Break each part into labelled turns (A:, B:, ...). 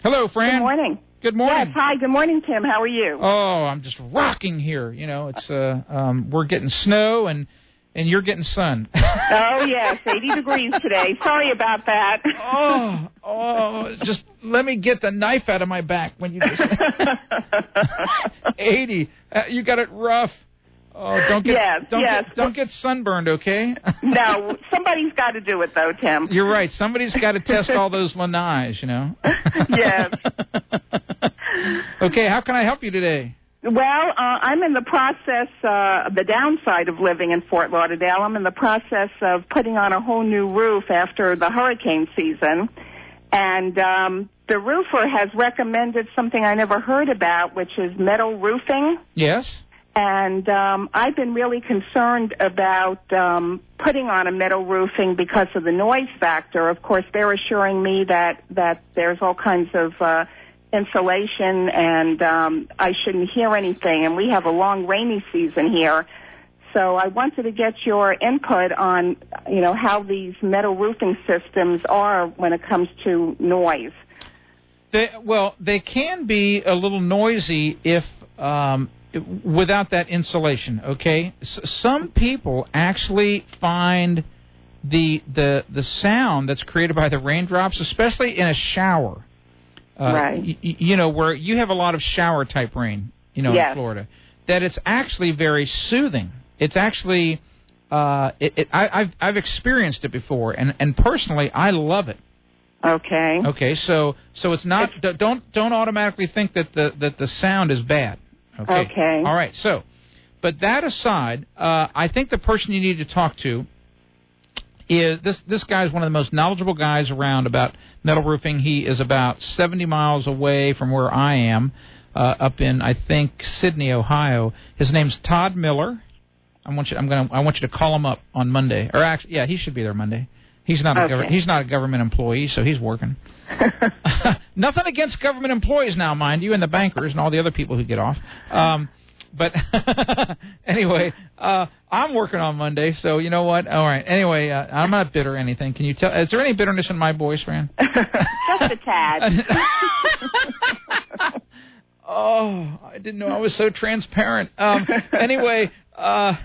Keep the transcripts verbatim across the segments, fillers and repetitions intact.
A: Hello, Fran.
B: Good morning.
A: Good morning.
B: Yes, hi. Good morning, Tim. How are you?
A: Oh, I'm just rocking here. You know, it's uh, um, we're getting snow and and you're getting sun.
B: Oh yes, eighty degrees today. Sorry about that.
A: oh, oh, just let me get the knife out of my back when you just eighty. Uh, you got it rough. Oh, don't get
B: yes,
A: don't
B: yes.
A: get don't get sunburned, okay?
B: No, somebody's got to do it though, Tim.
A: You're right. Somebody's got to test all those lanais, you know.
B: Yes.
A: Okay, how can I help you today?
B: Well, uh, I'm in the process, uh, the downside of living in Fort Lauderdale. I'm in the process of putting on a whole new roof after the hurricane season. And um, the roofer has recommended something I never heard about, which is metal roofing.
A: Yes.
B: And um, I've been really concerned about um, putting on a metal roofing because of the noise factor. Of course, they're assuring me that, that there's all kinds of uh, insulation and um, I shouldn't hear anything. And we have a long rainy season here. So I wanted to get your input on, you know, how these metal roofing systems are when it comes to noise.
A: They, well, they can be a little noisy if... Um, without that insulation, okay? S- some people actually find the the the sound that's created by the raindrops, especially in a shower. Uh,
B: right.
A: Y- you know, where you have a lot of shower-type rain, you know,
B: yes.
A: in Florida, that it's actually very soothing. It's actually, uh, it, it, I, I've I've experienced it before, and, and personally, I love it.
B: Okay.
A: Okay, so so it's not,
B: it's,
A: don't don't automatically think that the that the sound is bad. Okay.
B: okay.
A: All right. So, but that aside, uh, I think the person you need to talk to is this. This guy is one of the most knowledgeable guys around about metal roofing. He is about seventy miles away from where I am, uh, up in I think Sydney, Ohio. His name's Todd Miller. I want you. I'm gonna. I want you to call him up on Monday. Or actually, yeah, he should be there Monday. He's not a
B: okay.
A: gov- he's not a government employee, so he's working. Nothing against government employees now, mind you, and the bankers and all the other people who get off. Um, but anyway, uh, I'm working on Monday, so you know what? All right. Anyway, uh, I'm not bitter or anything. Can you tell? Is there any bitterness in my voice, Fran?
B: Just a tad.
A: Oh, I didn't know I was so transparent. Um, anyway, uh,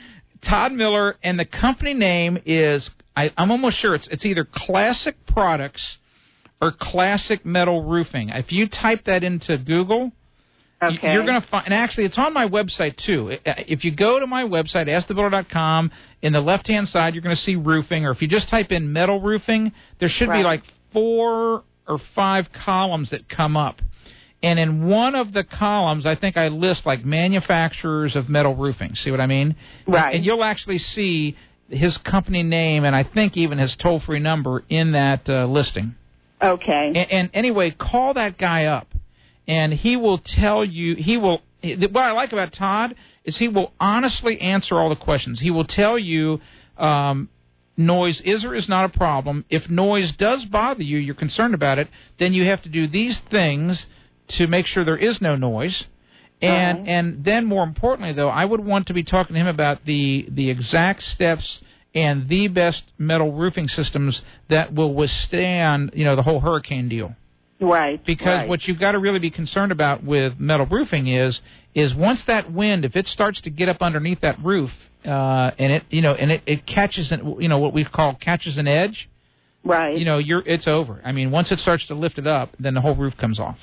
A: Todd Miller, and the company name is, I, I'm almost sure it's it's either Classic Products or Classic Metal Roofing. If you type that into Google,
B: okay.
A: you're going to find, and actually it's on my website too. If you go to my website, ask the builder dot com, in the left-hand side you're going to see roofing, or if you just type in metal roofing, there should
B: right.
A: be like four or five columns that come up. And in one of the columns, I think I list like manufacturers of metal roofing. See what I mean?
B: Right.
A: And, and you'll actually see his company name and I think even his toll-free number in that uh, listing.
B: Okay.
A: And, and anyway, call that guy up, and he will tell you. He will. What I like about Todd is he will honestly answer all the questions. He will tell you um, noise is or is not a problem. If noise does bother you, you're concerned about it, then you have to do these things to make sure there is no noise. And
B: uh-huh.
A: and then more importantly, though, I would want to be talking to him about the the exact steps and the best metal roofing systems that will withstand, you know, the whole hurricane deal.
B: Right.
A: Because
B: right.
A: what you've got to really be concerned about with metal roofing is is once that wind, if it starts to get up underneath that roof, uh, and it, you know, and it, it catches, an, you know, what we call catches an edge.
B: Right.
A: You know, you're it's over. I mean, once it starts to lift it up, then the whole roof comes off.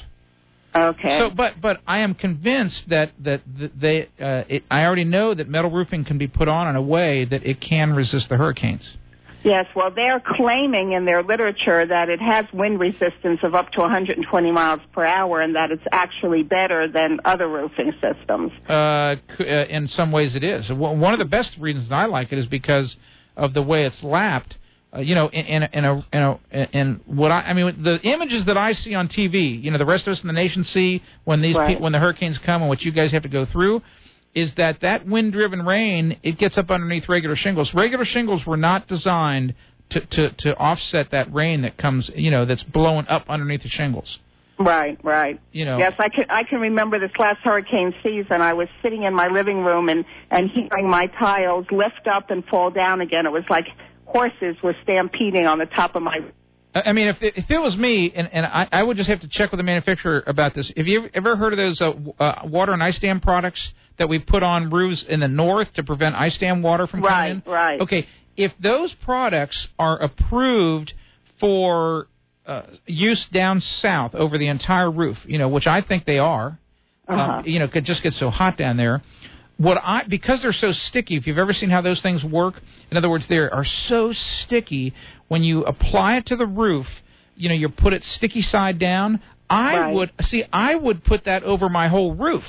B: Okay.
A: So, but but I am convinced that that they uh, it, I already know that metal roofing can be put on in a way that it can resist the hurricanes.
B: Yes, well, they're claiming in their literature that it has wind resistance of up to one hundred twenty miles per hour, and that it's actually better than other roofing systems.
A: Uh, in some ways, it is. One of the best reasons I like it is because of the way it's lapped. Uh, you know, in, in, a, in a, in a, in what I, I mean, the images that I see on T V, you know, the rest of us in the nation see when these
B: right.
A: pe- when the hurricanes come and what you guys have to go through, is that that wind-driven rain, it gets up underneath regular shingles. Regular shingles were not designed to, to, to offset that rain that comes, you know, that's blowing up underneath the shingles.
B: Right, right.
A: You know.
B: Yes, I can. I can remember this last hurricane season. I was sitting in my living room and and hearing my tiles lift up and fall down again. It was like horses were stampeding on the top of my
A: I mean, if it, if it was me, and, and I, I would just have to check with the manufacturer about this. Have you ever heard of those uh, uh, water and ice dam products that we put on roofs in the north to prevent ice dam water from coming
B: right,
A: in?
B: Right, right.
A: Okay, if those products are approved for uh, use down south over the entire roof, you know, which I think they are,
B: uh-huh.
A: um, you know, it just gets so hot down there. What I because they're so sticky, if you've ever seen how those things work, in other words, they are so sticky when you apply it to the roof, you know, you put it sticky side down. I
B: right.
A: would see I would put that over my whole roof,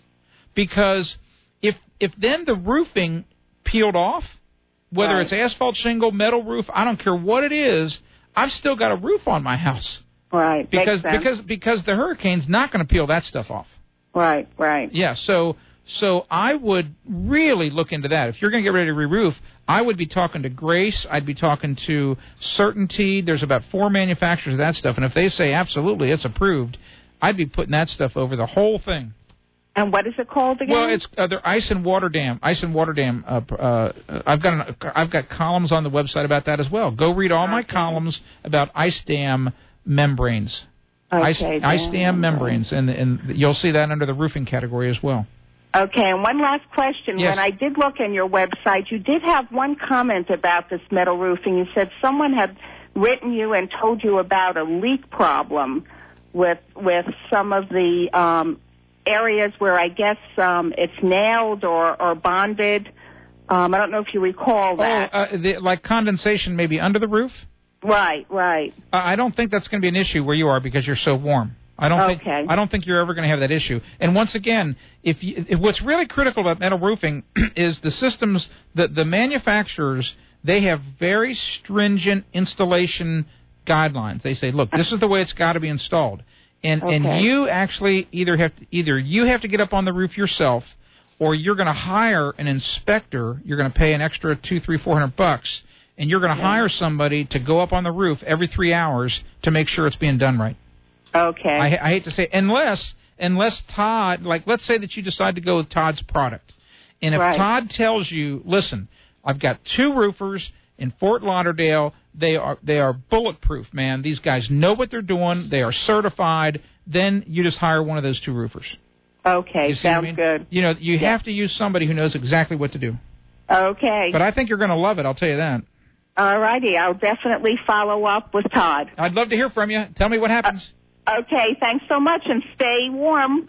A: because if if then the roofing peeled off, whether
B: right.
A: it's asphalt shingle, metal roof, I don't care what it is, I've still got a roof on my house.
B: Right.
A: Because
B: Makes sense.
A: because because the hurricane's not going to peel that stuff off.
B: Right, right.
A: Yeah, so so I would really look into that. If you're going to get ready to re-roof, I would be talking to Grace. I'd be talking to Certainty. There's about four manufacturers of that stuff, and if they say absolutely it's approved, I'd be putting that stuff over the whole thing.
B: And what is it called again?
A: Well, it's uh, they're ice and water dam. Ice and water dam. Uh, uh, I've got an, I've got columns on the website about that as well. Go read all
B: okay.
A: my columns about ice dam membranes.
B: Okay,
A: ice,
B: dam
A: ice dam membranes, and and you'll see that under the roofing category as well.
B: Okay, and one last question.
A: Yes.
B: When I did look in your website, you did have one comment about this metal roofing. You said someone had written you and told you about a leak problem with with some of the um, areas where I guess um, it's nailed or, or bonded. Um, I don't know if you recall that.
A: Oh, uh, the, like condensation maybe under the roof?
B: Right, right.
A: Uh, I don't think that's going to be an issue where you are because you're so warm. I don't
B: okay.
A: think I don't think you're ever going to have that issue. And once again, if, you, if what's really critical about metal roofing is the systems that the manufacturers, they have very stringent installation guidelines. They say, look, this is the way it's got to be installed. And
B: okay.
A: and you actually either have to, either you have to get up on the roof yourself, or you're going to hire an inspector. You're going to pay an extra two, three, four hundred bucks, and you're going to
B: yeah.
A: hire somebody to go up on the roof every three hours to make sure it's being done right.
B: Okay.
A: I, I hate to say, unless unless Todd, like, let's say that you decide to go with Todd's product, and if
B: right.
A: Todd tells you, listen, I've got two roofers in Fort Lauderdale. They are they are bulletproof, man. These guys know what they're doing. They are certified. Then you just hire one of those two roofers.
B: Okay,
A: you see
B: sounds
A: what I mean?
B: good.
A: You know, you
B: yeah.
A: have to use somebody who knows exactly what to do.
B: Okay.
A: But I think you're going to love it. I'll tell you that.
B: All righty. I'll definitely follow up with Todd.
A: I'd love to hear from you. Tell me what happens.
B: Uh, okay. Thanks so much, and stay warm.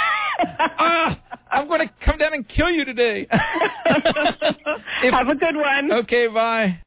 A: ah, I'm going to come down and kill you today.
B: if, Have a good one.
A: Okay, bye.